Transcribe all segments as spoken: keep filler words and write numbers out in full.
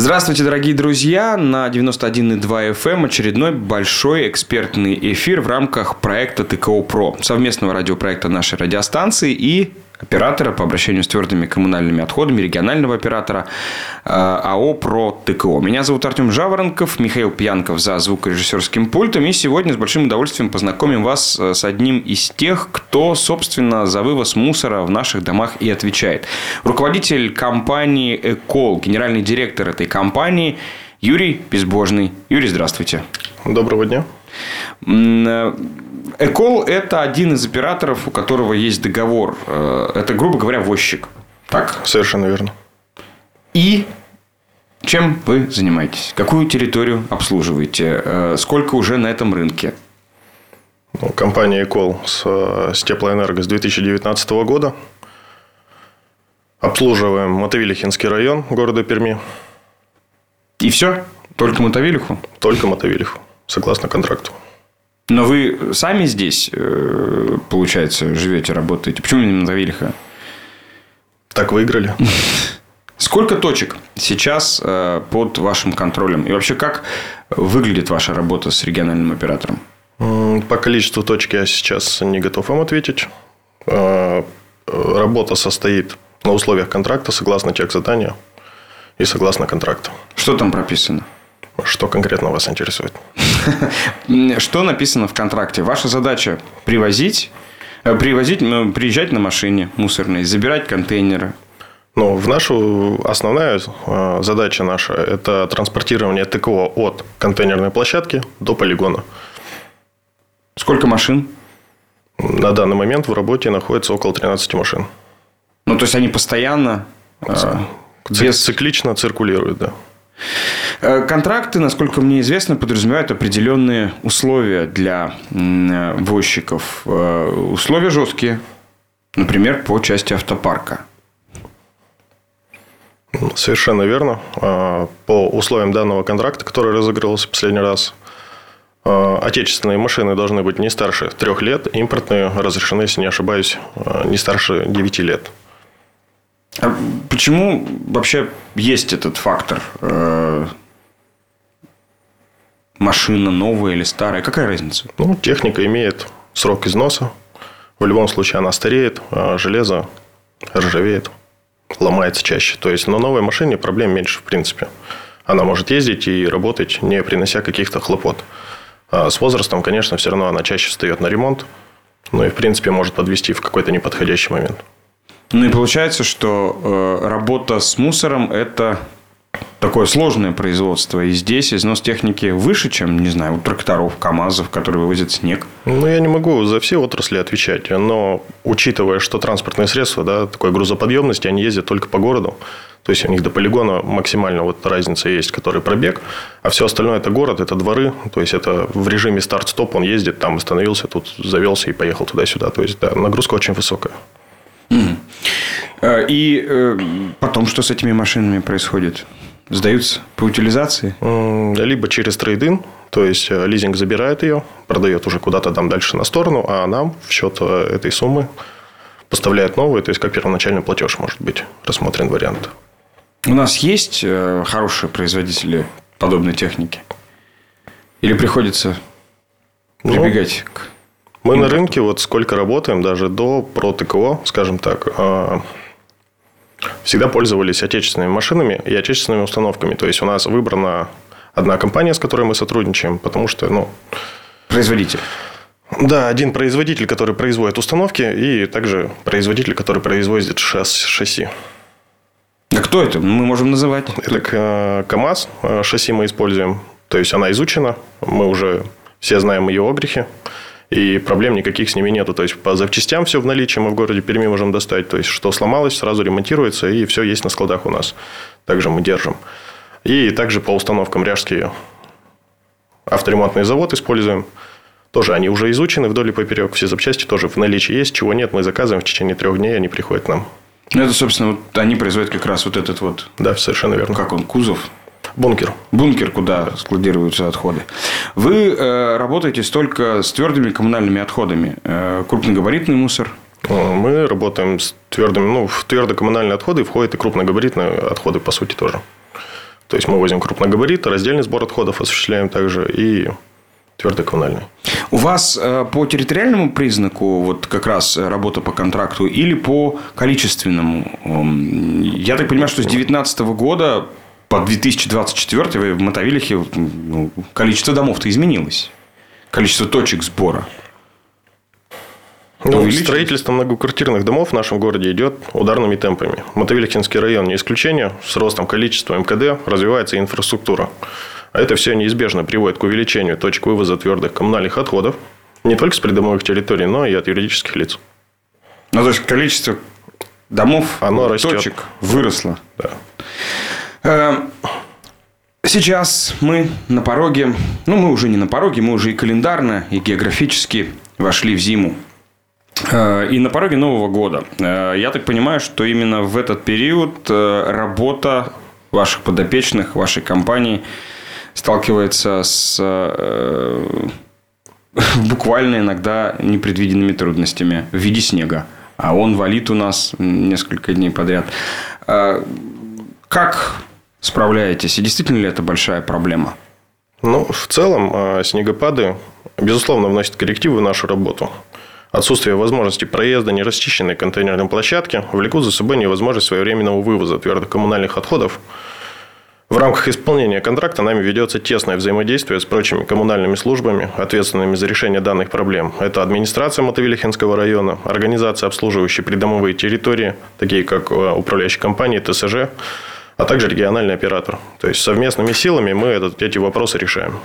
Здравствуйте, дорогие друзья! На девяносто один и два эф эм очередной большой экспертный эфир в рамках проекта ТКО ПРО, совместного радиопроекта нашей радиостанции и оператора по обращению с твердыми коммунальными отходами, регионального оператора АО «ПРО ТКО». Меня зовут Артем Жаворонков, Михаил Пьянков за звукорежиссерским пультом. И сегодня с большим удовольствием познакомим вас с одним из тех, кто, собственно, за вывоз мусора в наших домах и отвечает. Руководитель компании «Экол», генеральный директор этой компании Юрий Безбожный. Юрий, здравствуйте. Доброго дня. «Экол» – это один из операторов, у которого есть договор. Это, грубо говоря, возчик. Так? Совершенно верно. И чем вы занимаетесь? Какую территорию обслуживаете? Сколько уже на этом рынке? Ну, компания «Экол» с, с Теплоэнерго с две тысячи девятнадцатого года. Обслуживаем Мотовилихинский район города Перми. И все? Только Мотовилиху? Только Мотовилиху, согласно контракту. Но вы сами здесь, получается, живете, работаете? Почему именно Мотовилиха? Так выиграли. Сколько точек сейчас под вашим контролем? И вообще, как выглядит ваша работа с региональным оператором? По количеству точек я сейчас не готов вам ответить. Работа состоит на условиях контракта, согласно техзаданию и согласно контракту. Что там прописано? Что конкретно вас интересует? Что написано в контракте? Ваша задача привозить, привозить, приезжать на машине мусорной, забирать контейнеры. Ну, в нашу основная задача наша – это транспортирование ТКО от контейнерной площадки до полигона. Сколько машин? На данный момент в работе находится около тринадцати машин. Ну, то есть, они постоянно... Без... Циклично циркулируют, да. Контракты, насколько мне известно, подразумевают определенные условия для возчиков. Условия жесткие. Например, по части автопарка. Совершенно верно. По условиям данного контракта, который разыгрывался в последний раз, отечественные машины должны быть не старше трех лет. Импортные разрешены, если не ошибаюсь, не старше девяти лет. А почему вообще есть этот фактор? Машина новая или старая? Какая разница? Ну, техника имеет срок износа. В любом случае она стареет, а железо ржавеет, ломается чаще. То есть на новой машине проблем меньше в принципе. Она может ездить и работать, не принося каких-то хлопот. А с возрастом, конечно, все равно она чаще встает на ремонт. Ну и в принципе может подвести в какой-то неподходящий момент. Ну и получается, что э, работа с мусором – это такое сложное производство. И здесь износ техники выше, чем, не знаю, у тракторов, КАМАЗов, которые вывозят снег. Ну, я не могу за все отрасли отвечать. Но учитывая, что транспортные средства, да, такой грузоподъемности, они ездят только по городу. То есть, у них до полигона максимально вот разница есть, который пробег. А все остальное – это город, это дворы. То есть, это в режиме старт-стоп. Он ездит, там остановился, тут завелся и поехал туда-сюда. То есть, да, нагрузка очень высокая. И потом что с этими машинами происходит? Сдаются по утилизации? Либо через трейд-ин, то есть лизинг забирает ее, продает уже куда-то там дальше на сторону, а нам в счет этой суммы поставляет новые, то есть как первоначальный платеж может быть рассмотрен вариант. У нас есть хорошие производители подобной техники? Или приходится прибегать ну, к... Мы на рынке вот сколько работаем, даже до ПРО ТКО, скажем так, всегда пользовались отечественными машинами и отечественными установками. То есть, у нас выбрана одна компания, с которой мы сотрудничаем, потому что, ну... Производитель. Да, один производитель, который производит установки, и также производитель, который производит шасси. А кто это? Мы можем называть. Это КАМАЗ, шасси мы используем. То есть, она изучена, мы уже все знаем ее огрехи. И проблем никаких с ними нету. То есть, по запчастям все в наличии мы в городе Перми можем достать. То есть, что сломалось, сразу ремонтируется. И все есть на складах у нас. Также мы держим. И также по установкам Ряжский авторемонтный завод используем. Тоже они уже изучены вдоль и поперек. Все запчасти тоже в наличии есть. Чего нет, мы заказываем. В течение трех дней они приходят к нам. Ну, это, собственно, вот они производят как раз вот этот вот... Да, совершенно верно. Как он, кузов? Бункер. Бункер, куда складируются отходы. Вы э, работаете только с твердыми коммунальными отходами. Э, крупногабаритный мусор? Мы работаем с твердыми... Ну, в твердокоммунальные отходы входят и крупногабаритные отходы, по сути, тоже. То есть, мы возим крупногабариты, раздельный сбор отходов осуществляем также и твердокоммунальный. У вас по территориальному признаку вот как раз работа по контракту или по количественному? Я так понимаю, что с две тысячи девятнадцатого года по две тысячи двадцать четвёртый в Мотовилихе ну, количество домов-то изменилось. Количество точек сбора. Ну, строительство многоквартирных домов в нашем городе идет ударными темпами. Мотовилихинский район не исключение. С ростом количества эм ка дэ развивается инфраструктура. А это все неизбежно приводит к увеличению точек вывоза твердых коммунальных отходов не только с придомовых территорий, но и от юридических лиц. Ну, то есть, количество домов, оно точек растет. выросло. Да. Сейчас мы на пороге, ну, мы уже не на пороге, мы уже и календарно, и географически вошли в зиму. И на пороге Нового года. Я так понимаю, что именно в этот период работа ваших подопечных, вашей компании сталкивается с буквально иногда непредвиденными трудностями в виде снега. А он валит у нас несколько дней подряд. Как справляетесь? И действительно ли это большая проблема? Ну, в целом, снегопады, безусловно, вносят коррективы в нашу работу. Отсутствие возможности проезда нерасчищенной контейнерной площадки влекут за собой невозможность своевременного вывоза твердых коммунальных отходов. В рамках исполнения контракта нами ведется тесное взаимодействие с прочими коммунальными службами, ответственными за решение данных проблем. Это администрация Мотовилихинского района, организации, обслуживающие придомовые территории, такие как управляющие компании, тэ эс жэ, а также региональный оператор. То есть, совместными силами мы этот, эти вопросы решаем.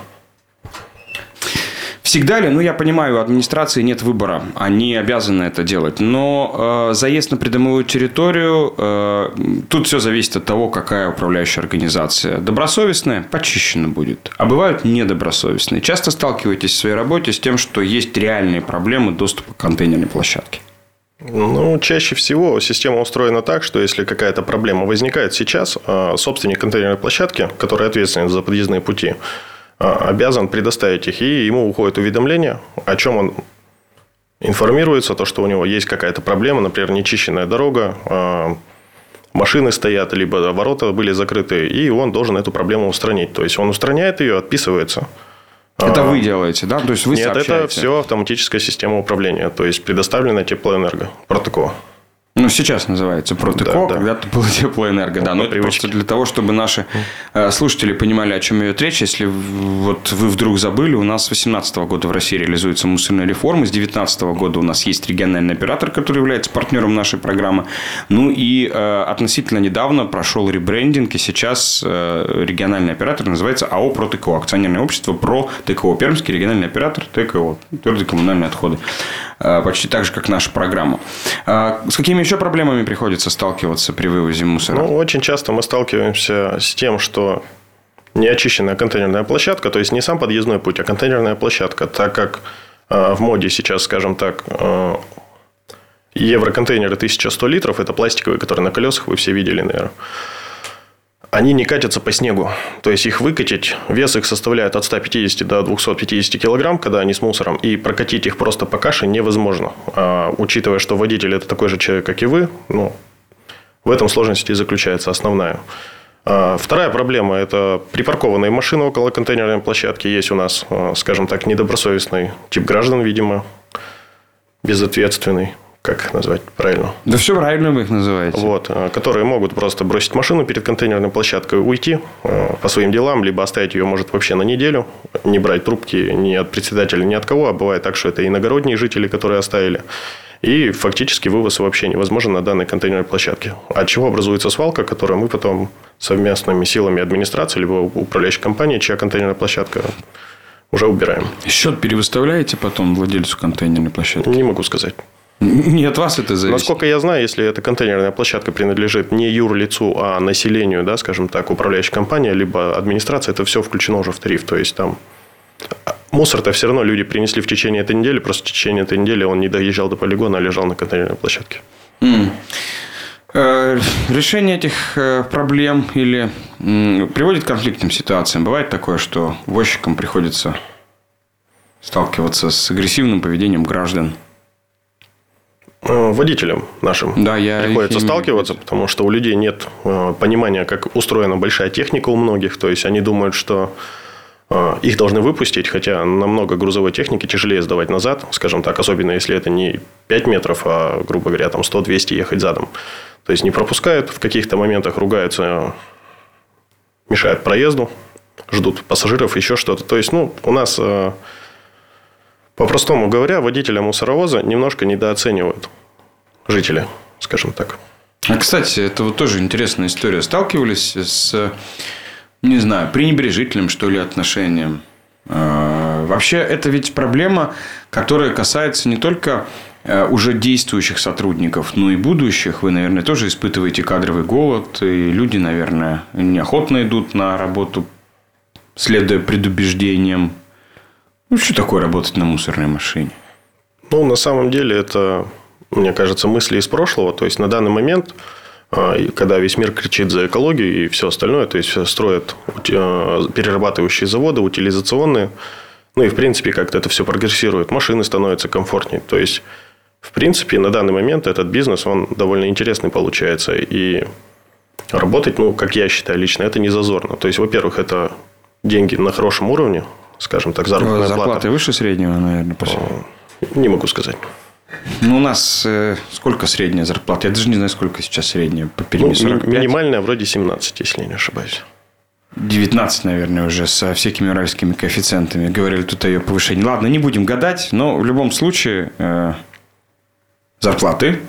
Всегда ли, ну, я понимаю, у администрации нет выбора, они обязаны это делать, но э, заезд на придомовую территорию, э, тут все зависит от того, какая управляющая организация. Добросовестная почищена будет, а бывают недобросовестные. Часто сталкиваетесь в своей работе с тем, что есть реальные проблемы доступа к контейнерной площадке? Ну, чаще всего система устроена так, что если какая-то проблема возникает сейчас, собственник контейнерной площадки, который ответственен за подъездные пути, обязан предоставить их, и ему уходит уведомление, о чем он информируется, то, что у него есть какая-то проблема, например, нечищенная дорога, машины стоят, либо ворота были закрыты, и он должен эту проблему устранить. То есть, он устраняет ее, отписывается. Это вы делаете, да? То есть, вы Нет, сообщаете? это все автоматическая система управления, то есть, предоставлена Теплоэнерго, Протеко. Ну, сейчас называется Протеко, да, да. Когда-то было Теплоэнерго. Да, но это просто для того, чтобы наши слушатели понимали, о чем идет речь. Если вот вы вдруг забыли, у нас с две тысячи восемнадцатого года в России реализуется мусорная реформа. С две тысячи девятнадцатого года у нас есть региональный оператор, который является партнером нашей программы. Ну, и э, относительно недавно прошел ребрендинг, и сейчас э, региональный оператор называется АО Протеко, акционерное общество Протеко, Пермский региональный оператор ТКО, твердые коммунальные отходы. Э, почти так же, как наша программа. Э, с какими еще проблемами приходится сталкиваться при вывозе мусора? Ну, очень часто мы сталкиваемся с тем, что неочищенная контейнерная площадка, то есть, не сам подъездной путь, а контейнерная площадка, так как э, в моде сейчас, скажем так, э, евроконтейнеры тысяча сто литров, это пластиковые, которые на колесах, вы все видели, наверное. Они не катятся по снегу. То есть, их выкатить, вес их составляет от ста пятидесяти до двухсот пятидесяти килограмм, когда они с мусором, и прокатить их просто по каше невозможно. А, учитывая, что водитель – это такой же человек, как и вы, ну, в этом сложность и заключается основная. А, вторая проблема – это припаркованные машины около контейнерной площадки. Есть у нас, скажем так, недобросовестный тип граждан, видимо, безответственный. Как назвать правильно? Да все правильно вы их называете. Вот, которые могут просто бросить машину перед контейнерной площадкой, уйти по своим делам, либо оставить ее, может, вообще на неделю, не брать трубки ни от председателя, ни от кого, а бывает так, что это иногородние жители, которые оставили. И фактически вывоз вообще невозможен на данной контейнерной площадке. От чего образуется свалка, которую мы потом совместными силами администрации, либо управляющей компании, чья контейнерная площадка, уже убираем. Счет перевыставляете потом владельцу контейнерной площадки? Не могу сказать. Не от вас это зависит? Насколько я знаю, если эта контейнерная площадка принадлежит не юрлицу, а населению, да, скажем так, управляющей компании, либо администрация, это все включено уже в тариф. То есть, там мусор-то все равно люди принесли в течение этой недели, просто в течение этой недели он не доезжал до полигона, а лежал на контейнерной площадке. Mm. Решение этих проблем или приводит к конфликтным ситуациям. Бывает такое, что возчикам приходится сталкиваться с агрессивным поведением граждан? Водителям нашим да, я приходится сталкиваться, потому что у людей нет понимания, как устроена большая техника у многих. То есть, они думают, что их должны выпустить, хотя намного грузовой техники тяжелее сдавать назад, скажем так, особенно если это не пять метров, а, грубо говоря, там сто-двести ехать задом. То есть, не пропускают, в каких-то моментах ругаются, мешают проезду, ждут пассажиров, еще что-то. То есть, ну, у нас... По-простому говоря, водителя мусоровоза немножко недооценивают жители, скажем так. А, кстати, это вот тоже интересная история. Сталкивались с, не знаю, пренебрежительным, что ли, отношением? Вообще, это ведь проблема, которая касается не только уже действующих сотрудников, но и будущих. Вы, наверное, тоже испытываете кадровый голод. И люди, наверное, неохотно идут на работу, следуя предубеждениям. Ну, что такое работать на мусорной машине? Ну, на самом деле, это, мне кажется, мысли из прошлого. То есть, на данный момент, когда весь мир кричит за экологию и все остальное, то есть, строят перерабатывающие заводы, утилизационные, ну, и, в принципе, как-то это все прогрессирует. Машины становятся комфортнее. То есть, в принципе, на данный момент этот бизнес, он довольно интересный получается. И работать, ну, как я считаю лично, это не зазорно. То есть, во-первых, это деньги на хорошем уровне, скажем так, заработная Зарплаты плата. Зарплаты выше среднего, наверное, по Не могу сказать. Ну, у нас э, сколько средняя зарплата? Я даже не знаю, сколько сейчас средняя по Перми. Ну, минимальная вроде семнадцать, если я не ошибаюсь. девятнадцать, наверное, уже со всякими уральскими коэффициентами. Говорили тут о ее повышении. Ладно, не будем гадать, но в любом случае э, зарплаты.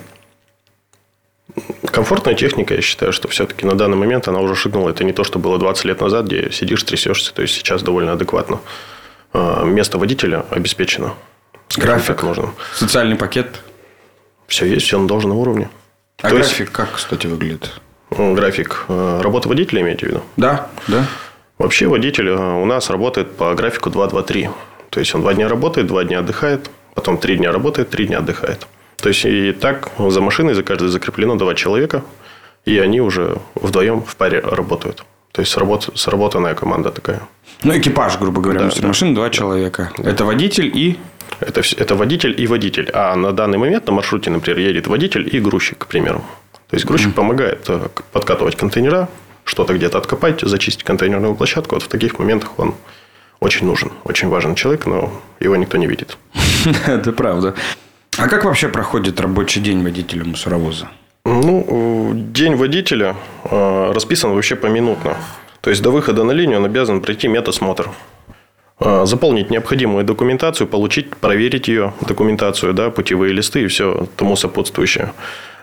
Комфортная техника, я считаю, что все-таки на данный момент она уже шагнула. Это не то, что было двадцать лет назад, где сидишь, трясешься. То есть, сейчас довольно адекватно. Место водителя обеспечено. График, нужно. Социальный пакет. Все есть, все на должном уровне. А то график есть, как, кстати, выглядит? График работы водителя, имеете в виду? Да, да. Вообще водитель у нас работает по графику два-два-три. То есть, он два дня работает, два дня отдыхает. Потом три дня работает, три дня отдыхает. То есть, и так за машиной за каждой закреплено два человека. И они уже вдвоем в паре работают. То есть, сработ... сработанная команда такая. Ну, экипаж, грубо говоря, да, да. Машины два человека. Да. Это водитель и... Это, это водитель и водитель. А на данный момент на маршруте, например, едет водитель и грузчик, к примеру. То есть, грузчик mm-hmm. помогает подкатывать контейнера, что-то где-то откопать, зачистить контейнерную площадку. Вот в таких моментах он очень нужен. Очень важен человек, но его никто не видит. Это правда. А как вообще проходит рабочий день водителя мусоровоза? Ну, день водителя расписан вообще поминутно. То есть, до выхода на линию он обязан пройти медосмотр. Заполнить необходимую документацию, получить, проверить ее документацию, да, путевые листы и все тому сопутствующее.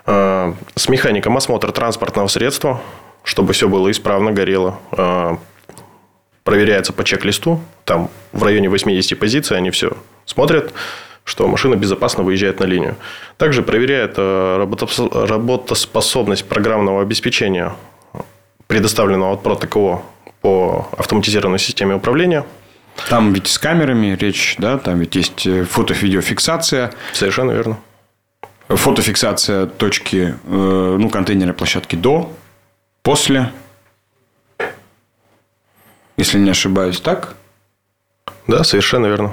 С механиком осмотр транспортного средства, чтобы все было исправно, горело. Проверяется по чек-листу. Там в районе восемьдесят позиций они все смотрят, что машина безопасно выезжает на линию. Также проверяет работоспособность программного обеспечения, предоставленного от ПРО-ТКО по автоматизированной системе управления. Там ведь с камерами речь, да? Там ведь есть фото-видеофиксация. Совершенно верно. Фотофиксация точки, ну, контейнерной площадки до, после. Если не ошибаюсь, так? Да, совершенно верно.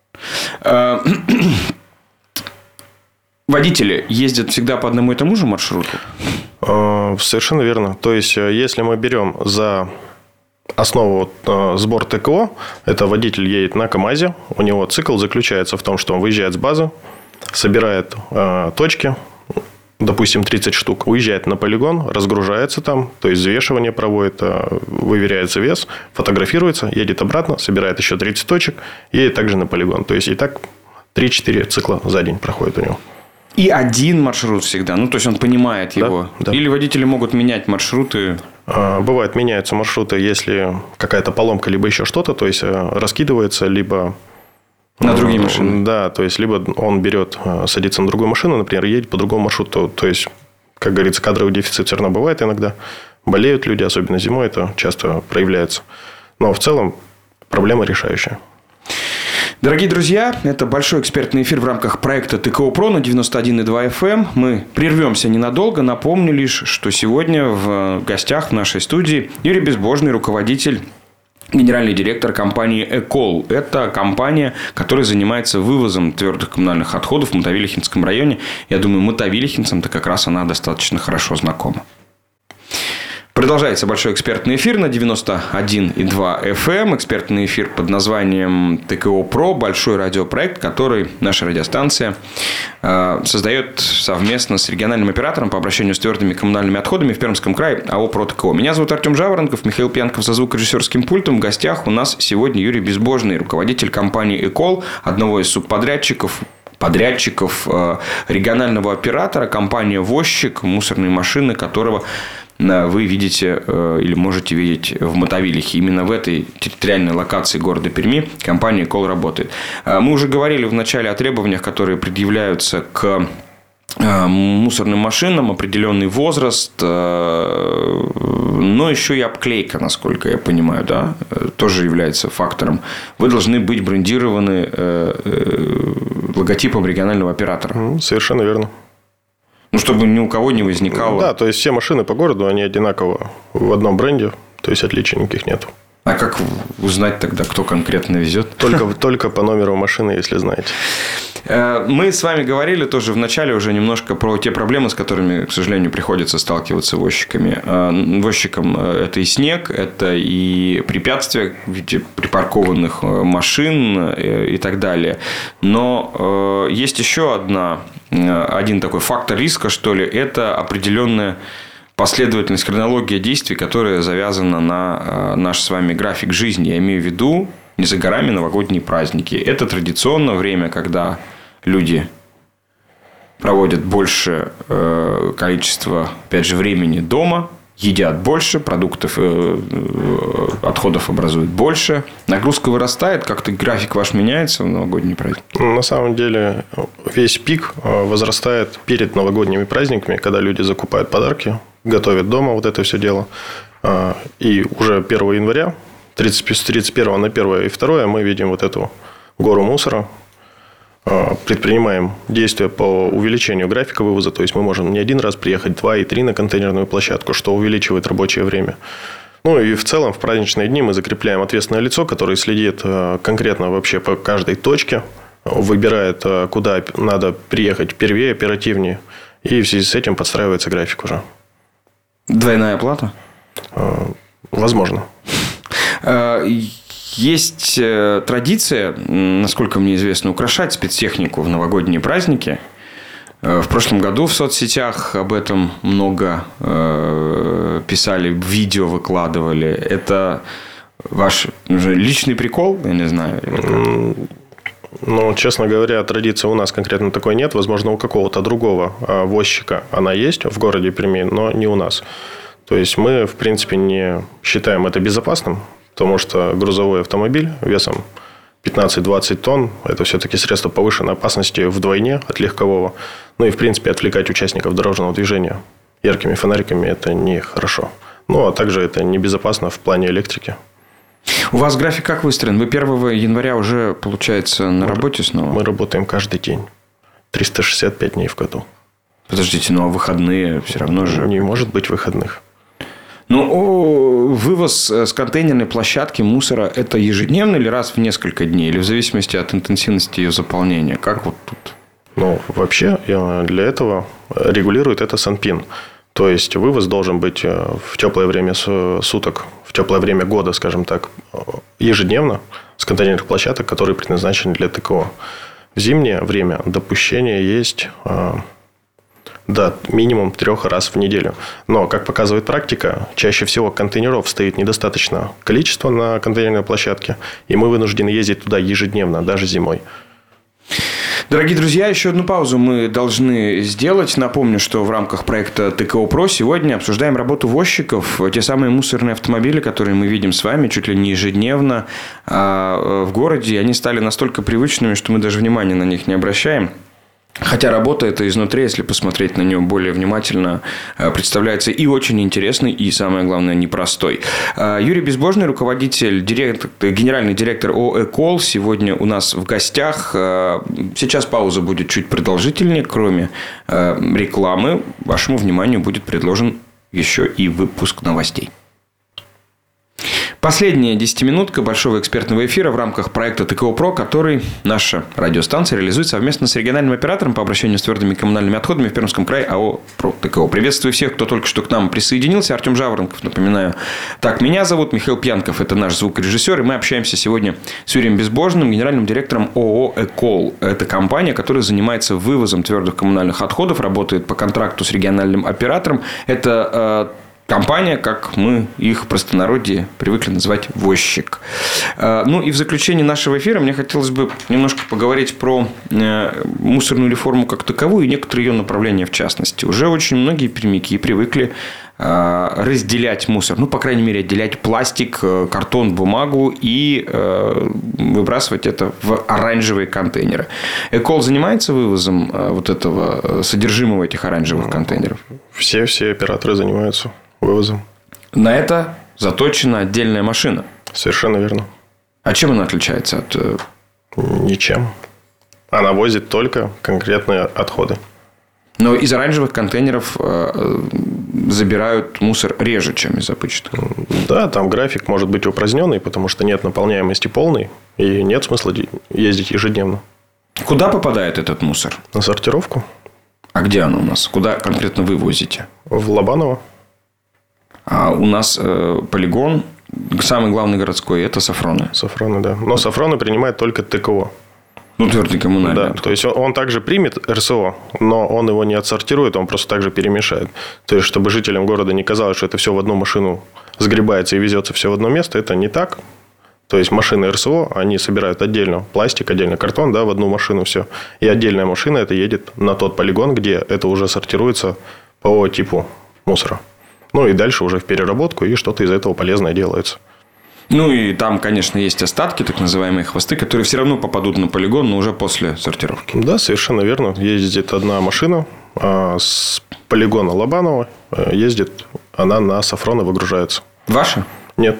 Водители ездят всегда по одному и тому же маршруту? Совершенно верно. То есть, если мы берем за основу сбор ТКО, это водитель едет на КАМАЗе, у него цикл заключается в том, что он выезжает с базы, собирает точки, допустим, тридцать штук, уезжает на полигон, разгружается там, то есть, взвешивание проводит, выверяется вес, фотографируется, едет обратно, собирает еще тридцать точек, едет также на полигон. То есть, и так три-четыре цикла за день проходит у него. И один маршрут всегда? Ну, то есть, он понимает его? Да, да. Или водители могут менять маршруты? Бывает, меняются маршруты, если какая-то поломка, либо еще что-то, то есть, раскидывается, либо... На другие машины? Да, то есть, либо он берет, садится на другую машину, например, едет по другому маршруту. То есть, как говорится, кадровый дефицит все равно бывает иногда. Болеют люди, особенно зимой, это часто проявляется. Но в целом проблема решающая. Дорогие друзья, это большой экспертный эфир в рамках проекта ТКО ПРО на девяносто один и два эф эм. Мы прервемся ненадолго. Напомню лишь, что сегодня в гостях в нашей студии Юрий Безбожный, руководитель генеральный директор компании «Экол». Это компания, которая занимается вывозом твердых коммунальных отходов в Мотовилихинском районе. Я думаю, мотовилихинцам-то как раз она достаточно хорошо знакома. Продолжается большой экспертный эфир на девяносто один и два эф эм. Экспертный эфир под названием ТКО Про. Большой радиопроект, который наша радиостанция э, создает совместно с региональным оператором по обращению с твердыми коммунальными отходами в Пермском крае АО «Про ТКО». Меня зовут Артем Жаворонков, Михаил Пьянков за звукорежиссерским пультом. В гостях у нас сегодня Юрий Безбожный, руководитель компании «Экол», одного из субподрядчиков подрядчиков э, регионального оператора, компания «Возчик», мусорные машины которого вы видите или можете видеть в Мотовилихе. Именно в этой территориальной локации города Перми компания «Экол» работает. Мы уже говорили в начале о требованиях, которые предъявляются к мусорным машинам, определенный возраст, но еще и обклейка, насколько я понимаю, да, тоже является фактором. Вы должны быть брендированы логотипом регионального оператора. Совершенно верно. Ну, чтобы ни у кого не возникало... Да, то есть, все машины по городу, они одинаково в одном бренде. То есть, отличий никаких нет. А как узнать тогда, кто конкретно везет? Только, только по номеру машины, если знаете. Мы с вами говорили тоже в начале уже немножко про те проблемы, с которыми, к сожалению, приходится сталкиваться возчиками. Возчикам это и снег, это и препятствия в виде припаркованных машин и так далее. Но есть еще одна, один такой фактор риска, что ли, это определенная последовательность, хронология действий, которая завязана на наш с вами график жизни. Я имею в виду не за горами новогодние праздники. Это традиционно время, когда люди проводят больше э, количества, опять же, времени дома, едят больше, продуктов, э, э, отходов образуют больше. Нагрузка вырастает, как-то график ваш меняется в новогодние праздники? На самом деле, весь пик возрастает перед новогодними праздниками, когда люди закупают подарки, готовят дома вот это все дело. И уже первого января, с тридцать первого на первое и второе, мы видим вот эту гору мусора. Предпринимаем действия по увеличению графика вывоза. То есть, мы можем не один раз приехать, два и три на контейнерную площадку, что увеличивает рабочее время. Ну, и в целом, в праздничные дни мы закрепляем ответственное лицо, которое следит конкретно вообще по каждой точке, выбирает, куда надо приехать первее, оперативнее. И в связи с этим подстраивается график уже. Двойная оплата? Возможно. Есть традиция, насколько мне известно, украшать спецтехнику в новогодние праздники. В прошлом году в соцсетях об этом много писали, видео выкладывали. Это ваш личный прикол, я не знаю? Ну, честно говоря, традиции у нас конкретно такой нет. Возможно, у какого-то другого возчика она есть в городе Перми, но не у нас. То есть, мы, в принципе, не считаем это безопасным, потому что грузовой автомобиль весом пятнадцать-двадцать тонн – это все-таки средство повышенной опасности вдвойне от легкового. Ну, и, в принципе, отвлекать участников дорожного движения яркими фонариками – это нехорошо. Ну, а также это небезопасно в плане электрики. У вас график как выстроен? Вы первого января уже, получается, на работе снова? Мы работаем каждый день. триста шестьдесят пять дней в году. Подождите, ну а выходные все равно же... Не может быть выходных. Ну, вывоз с контейнерной площадки мусора – это ежедневно или раз в несколько дней? Или в зависимости от интенсивности ее заполнения? Как вот тут? Ну, вообще, для этого регулирует это Санпин. То есть, вывоз должен быть в теплое время суток, в теплое время года, скажем так, ежедневно с контейнерных площадок, которые предназначены для ТКО. В зимнее время допущение есть... Да, минимум трех раз в неделю. Но, как показывает практика, чаще всего контейнеров стоит недостаточно количества на контейнерной площадке, и мы вынуждены ездить туда ежедневно, даже зимой. Дорогие друзья, еще одну паузу мы должны сделать. Напомню, что в рамках проекта ТКО Про сегодня обсуждаем работу возчиков. Те самые мусорные автомобили, которые мы видим с вами чуть ли не ежедневно в городе. Они стали настолько привычными, что мы даже внимания на них не обращаем. Хотя работа эта изнутри, если посмотреть на нее более внимательно, представляется и очень интересной, и, самое главное, непростой. Юрий Безбожный, руководитель, директор, генеральный директор ООО «Экол», сегодня у нас в гостях. Сейчас пауза будет чуть продолжительнее. Кроме рекламы, вашему вниманию будет предложен еще и выпуск новостей. Последняя десятиминутка большого экспертного эфира в рамках проекта ТКО Про, который наша радиостанция реализует совместно с региональным оператором по обращению с твердыми коммунальными отходами в Пермском крае АО «Про ТКО». Приветствую всех, кто только что к нам присоединился. Артем Жаворонков, напоминаю. Так, меня зовут Михаил Пьянков, это наш звукорежиссер. И мы общаемся сегодня с Юрием Безбожным, генеральным директором ООО «Экол». Это компания, которая занимается вывозом твердых коммунальных отходов, работает по контракту с региональным оператором. Это компания, как мы их в простонародье привыкли называть, возчик. Ну и в заключение нашего эфира мне хотелось бы немножко поговорить про мусорную реформу как таковую и некоторые ее направления в частности. Уже очень многие пермяки привыкли разделять мусор, ну, по крайней мере, отделять пластик, картон, бумагу и выбрасывать это в оранжевые контейнеры. Экол занимается вывозом вот этого содержимого этих оранжевых контейнеров? Все, все операторы занимаются вывозом. На это заточена отдельная машина. Совершенно верно. А чем она отличается от... Ничем. Она возит только конкретные отходы. Но из оранжевых контейнеров забирают мусор реже, чем из обычных. Да, там график может быть упраздненный, потому что нет наполняемости полной, и нет смысла ездить ежедневно. Куда попадает этот мусор? На сортировку. А где она у нас? Куда конкретно вы возите? В Лобаново. А у нас э, полигон, самый главный городской, это Сафроны. Сафроны, да. Но Сафроны принимает только ТКО. Ну, твердый коммунальный. Да, отход. то есть, он, он также примет РСО, но он его не отсортирует, он просто так же перемешает. То есть, чтобы жителям города не казалось, что это все в одну машину сгребается и везется все в одно место, это не так. То есть, машины РСО, они собирают отдельно пластик, отдельно картон, да, в одну машину все. И отдельная машина это едет на тот полигон, где это уже сортируется по типу мусора. Ну, и дальше уже в переработку, и что-то из этого полезное делается. Ну, и там, конечно, есть остатки, так называемые хвосты, которые все равно попадут на полигон, но уже после сортировки. Да, совершенно верно. Ездит одна машина а с полигона Лобанова, ездит она на Сафроны, выгружается. Ваша? Нет.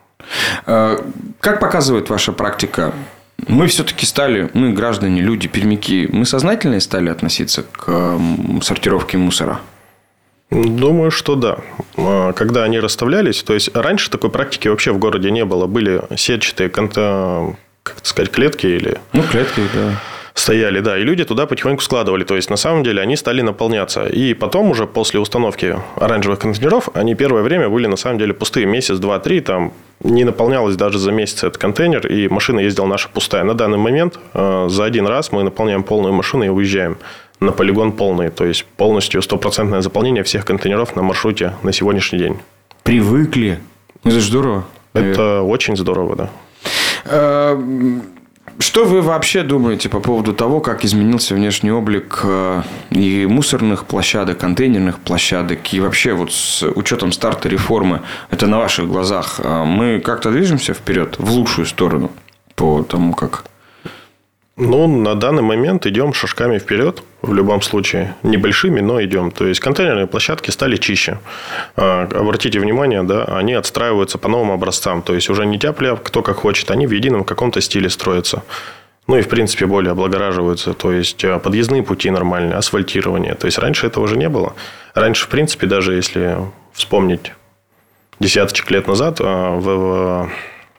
Как показывает ваша практика, мы все-таки стали, мы граждане, люди, пермяки, мы сознательно стали относиться к сортировке мусора? Думаю, что да. Когда они расставлялись, то есть раньше такой практики вообще в городе не было. Были сетчатые, как сказать, клетки или... Ну, клетки, да. Стояли, да, и люди туда потихоньку складывали. То есть, на самом деле, они стали наполняться. И потом уже после установки оранжевых контейнеров, они первое время были, на самом деле, пустые. Месяц, два, три, там не наполнялось даже за месяц этот контейнер, и машина ездила наша пустая. На данный момент за один раз мы наполняем полную машину и уезжаем на полигон полный. То есть, полностью стопроцентное заполнение всех контейнеров на маршруте на сегодняшний день. Привыкли. Это же здорово. Наверное. Это очень здорово, да. Что вы вообще думаете по поводу того, как изменился внешний облик и мусорных площадок, контейнерных площадок, и вообще вот с учетом старта реформы, это на ваших глазах, мы как-то движемся вперед в лучшую сторону по тому, как... Ну, на данный момент идем шажками вперед, в любом случае. Небольшими, но идем. То есть, контейнерные площадки стали чище. Обратите внимание, да, они отстраиваются по новым образцам. То есть, уже не тяп-ляп, кто как хочет. Они в едином каком-то стиле строятся. Ну, и, в принципе, более облагораживаются. То есть, подъездные пути нормальные, асфальтирование. То есть, раньше этого уже не было. Раньше, в принципе, даже если вспомнить десяточек лет назад, в...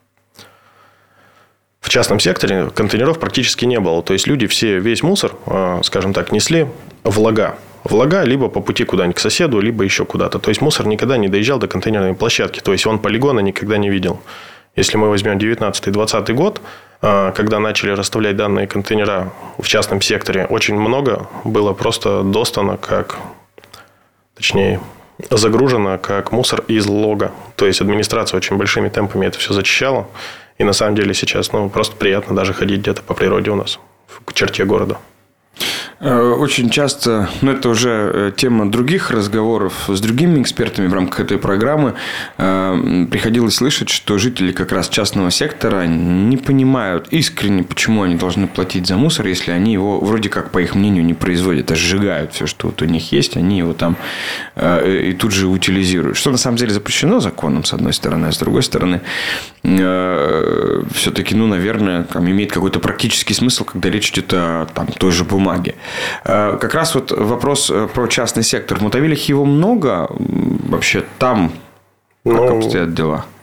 В частном секторе контейнеров практически не было. То есть, люди все, весь мусор, скажем так, несли в лага. В лага, либо по пути куда-нибудь к соседу, либо еще куда-то. То есть, мусор никогда не доезжал до контейнерной площадки. То есть, он полигона никогда не видел. Если мы возьмем девятнадцатый-двадцатый год, когда начали расставлять данные контейнера в частном секторе, очень много было просто достано, как... Точнее... загружено как мусор из лога. То есть, администрация очень большими темпами это все зачищала. И на самом деле сейчас ну, просто приятно даже ходить где-то по природе у нас, в черте города. Очень часто, ну, это уже тема других разговоров с другими экспертами в рамках этой программы, приходилось слышать, что жители как раз частного сектора не понимают искренне, почему они должны платить за мусор, если они его, вроде как, по их мнению, не производят, а сжигают все, что вот у них есть, они его там и тут же утилизируют. Что на самом деле запрещено законом, с одной стороны, а с другой стороны, все-таки, ну, наверное, там, имеет какой-то практический смысл, когда речь идет о там, той же бумаге. Как раз вот вопрос про частный сектор. В Мотовилях его много? Вообще там как ну, обстоят дела?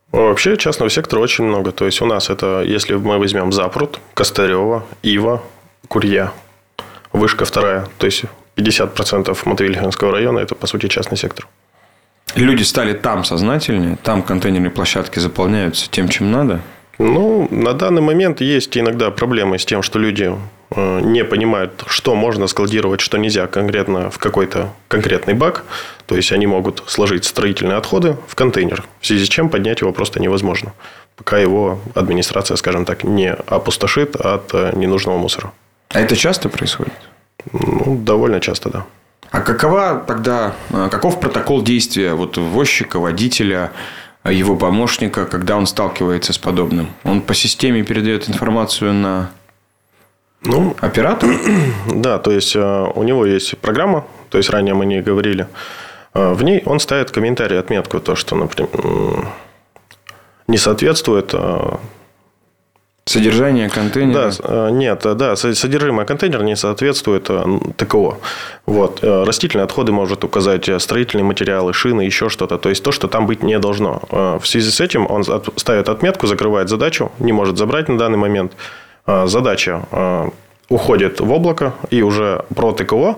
Вообще частного сектора очень много. То есть, у нас это, если мы возьмем Запрут, Костарева, Ива, Курья, Вышка вторая. То есть, пятьдесят процентов Мотовилихинского района – это, по сути, частный сектор. Люди стали там сознательнее? Там контейнерные площадки заполняются тем, чем надо? Ну, на данный момент есть иногда проблемы с тем, что люди не понимают, что можно складировать, что нельзя конкретно в какой-то конкретный бак. То есть, они могут сложить строительные отходы в контейнер, в связи с чем поднять его просто невозможно, пока его администрация, скажем так, не опустошит от ненужного мусора. А это часто происходит? Ну, довольно часто, да. А какова тогда, каков протокол действия вот возчика, водителя, его помощника, когда он сталкивается с подобным? Он по системе передает информацию на ну, оператора? Да, то есть, у него есть программа, то есть, ранее мы не говорили. В ней он ставит комментарий, отметку, то, что, например, не соответствует... Содержание контейнера? Да, нет, да, содержимое контейнера не соответствует ТКО. Вот. Растительные отходы может указать строительные материалы, шины, еще что-то. То есть, то, что там быть не должно. В связи с этим он ставит отметку, закрывает задачу, не может забрать на данный момент. Задача уходит в облако, и уже про ТКО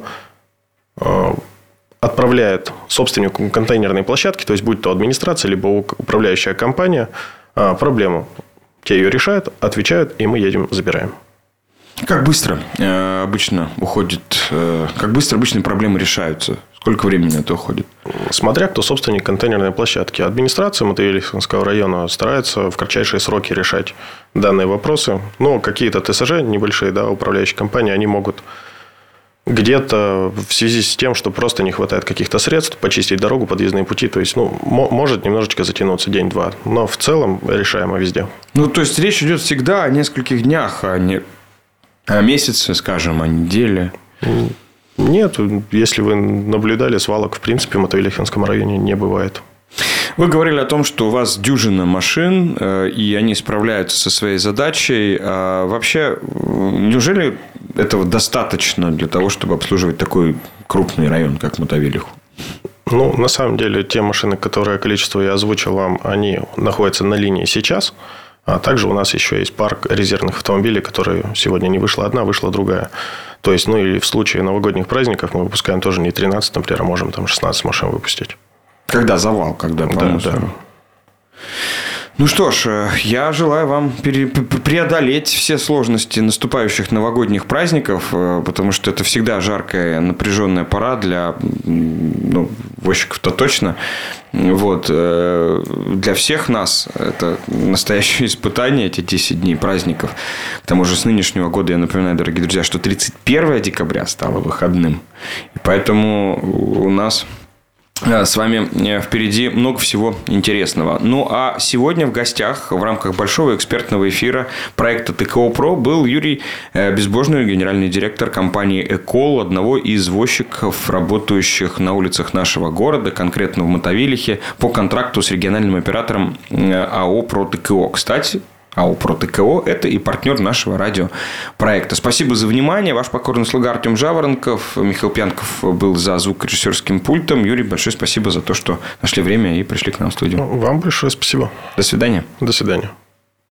отправляет собственнику контейнерной площадки, то есть, будь то администрация, либо управляющая компания, проблему. Те ее решают, отвечают, и мы едем, забираем. Как быстро э, обычно уходит, э, как быстро обычно проблемы решаются? Сколько времени это уходит? Смотря кто собственник контейнерной площадки. Администрация Мотовилихинского района старается в кратчайшие сроки решать данные вопросы. Но какие-то ТСЖ небольшие, да, управляющие компании, они могут где-то в связи с тем, что просто не хватает каких-то средств, почистить дорогу, подъездные пути. То есть, ну, может немножечко затянуться день-два. Но в целом решаемо везде. Ну, то есть, речь идет всегда о нескольких днях, а не о месяце, скажем, о неделе. Нет, если вы наблюдали, свалок, в принципе, в Мотовилихинском районе не бывает. Вы говорили о том, что у вас дюжина машин, и они справляются со своей задачей. А вообще, неужели этого достаточно для того, чтобы обслуживать такой крупный район, как Мотовилиху? Ну, на самом деле, те машины, которые количество я озвучил вам, они находятся на линии сейчас. А также у нас еще есть парк резервных автомобилей, которые сегодня не вышла одна, вышла другая. То есть, ну, и в случае новогодних праздников мы выпускаем тоже не тринадцать, например, а можем там шестнадцать машин выпустить. Когда завал, когда по да, да. Ну что ж, я желаю вам пере- преодолеть все сложности наступающих новогодних праздников, потому что это всегда жаркая, напряженная пора для ну, возчиков-то точно. Вот. Для всех нас это настоящее испытание, эти десять дней праздников. К тому же с нынешнего года, я напоминаю, дорогие друзья, что тридцать первое декабря стало выходным. И поэтому у нас... с вами впереди много всего интересного. Ну, а сегодня в гостях в рамках большого экспертного эфира проекта ТКО Про был Юрий Безбожный, генеральный директор компании «Экол», одного из возчиков, работающих на улицах нашего города, конкретно в Мотовилихе, по контракту с региональным оператором АО «Про ТКО». Кстати, АО «Про ТКО» – это и партнер нашего радиопроекта. Спасибо за внимание. Ваш покорный слуга Артем Жаворонков. Михаил Пьянков был за звукорежиссерским пультом. Юрий, большое спасибо за то, что нашли время и пришли к нам в студию. Вам большое спасибо. До свидания. До свидания.